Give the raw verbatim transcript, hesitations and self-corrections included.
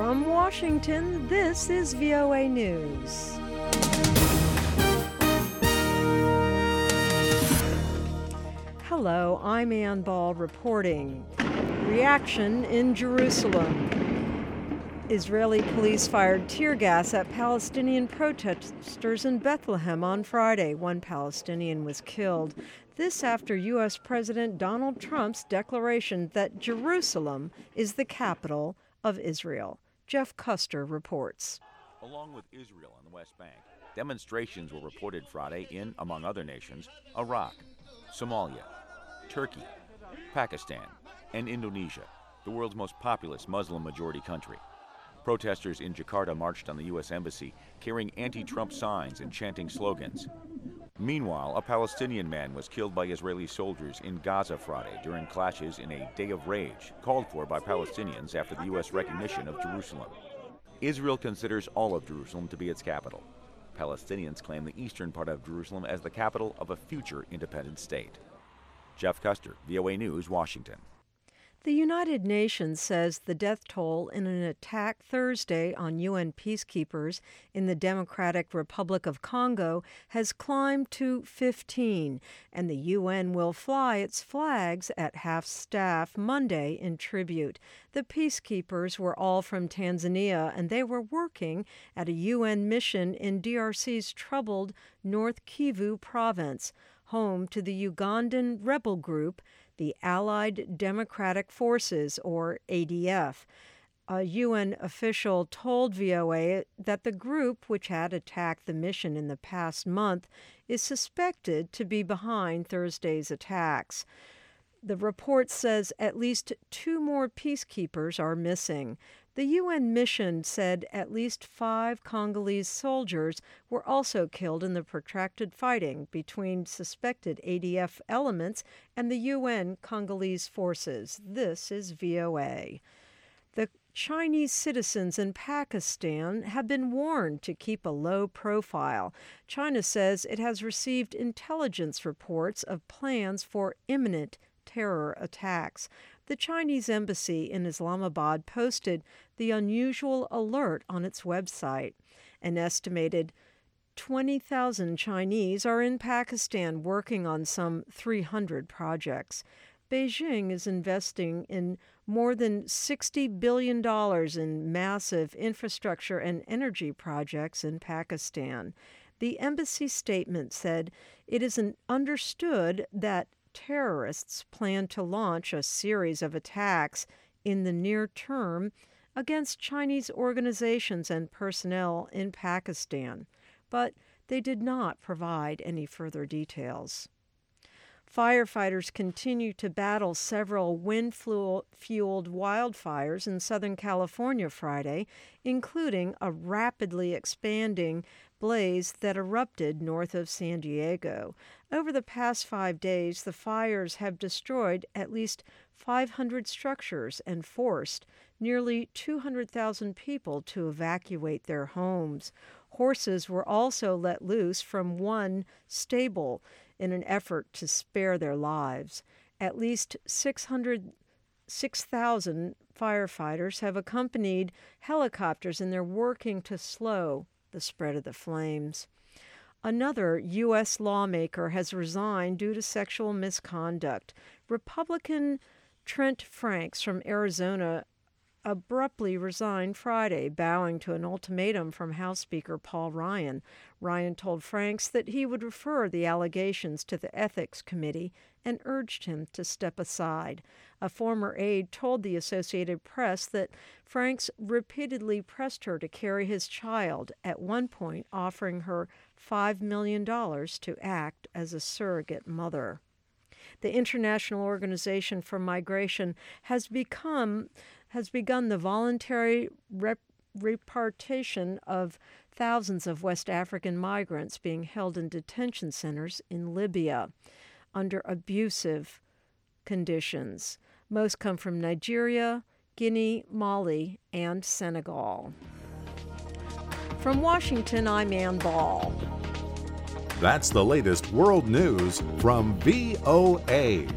From Washington, this is V O A News. Hello, I'm Ann Ball reporting. Reaction in Jerusalem. Israeli police fired tear gas at Palestinian protesters in Bethlehem on Friday. One Palestinian was killed. This after U S President Donald Trump's declaration that Jerusalem is the capital of Israel. Jeff Custer reports. Along with Israel on the West Bank, demonstrations were reported Friday in, among other nations, Iraq, Somalia, Turkey, Pakistan, and Indonesia, the world's most populous Muslim-majority country. Protesters in Jakarta marched on the U S Embassy, carrying anti-Trump signs and chanting slogans. Meanwhile, a Palestinian man was killed by Israeli soldiers in Gaza Friday during clashes in a day of rage called for by Palestinians after the U S recognition of Jerusalem. Israel considers all of Jerusalem to be its capital. Palestinians claim the eastern part of Jerusalem as the capital of a future independent state. Jeff Custer, V O A News, Washington. The United Nations says the death toll in an attack Thursday on U N peacekeepers in the Democratic Republic of Congo has climbed to fifteen, and the U N will fly its flags at half-staff Monday in tribute. The peacekeepers were all from Tanzania, and they were working at a U N mission in D R C's troubled North Kivu province, home to the Ugandan rebel group, the Allied Democratic Forces, or A D F. A U N official told V O A that the group, which had attacked the mission in the past month, is suspected to be behind Thursday's attacks. The report says at least two more peacekeepers are missing. The U N mission said at least five Congolese soldiers were also killed in the protracted fighting between suspected A D F elements and the U N Congolese forces. This is V O A. The Chinese citizens in Pakistan have been warned to keep a low profile. China says it has received intelligence reports of plans for imminent terror attacks. The Chinese embassy in Islamabad posted the unusual alert on its website. An estimated twenty thousand Chinese are in Pakistan working on some three hundred projects. Beijing is investing in more than sixty billion dollars in massive infrastructure and energy projects in Pakistan. The embassy statement said it is understood that terrorists plan to launch a series of attacks in the near term against Chinese organizations and personnel in Pakistan, but they did not provide any further details. Firefighters continue to battle several wind-fueled wildfires in Southern California Friday, including a rapidly expanding blaze that erupted north of San Diego. Over the past five days, the fires have destroyed at least five hundred structures and forced nearly two hundred thousand people to evacuate their homes. Horses were also let loose from one stable in an effort to spare their lives. At least six hundred, six thousand firefighters have accompanied helicopters, and they're working to slow the spread of the flames. Another U S lawmaker has resigned due to sexual misconduct. Republican Trent Franks from Arizona abruptly resigned Friday, bowing to an ultimatum from House Speaker Paul Ryan. Ryan told Franks that he would refer the allegations to the Ethics Committee and urged him to step aside. A former aide told the Associated Press that Franks repeatedly pressed her to carry his child, at one point offering her five million dollars to act as a surrogate mother. The International Organization for Migration has become has begun the voluntary rep- repatriation of thousands of West African migrants being held in detention centers in Libya under abusive conditions. Most come from Nigeria, Guinea, Mali, and Senegal. From Washington, I'm Ann Ball. That's the latest world news from V O A.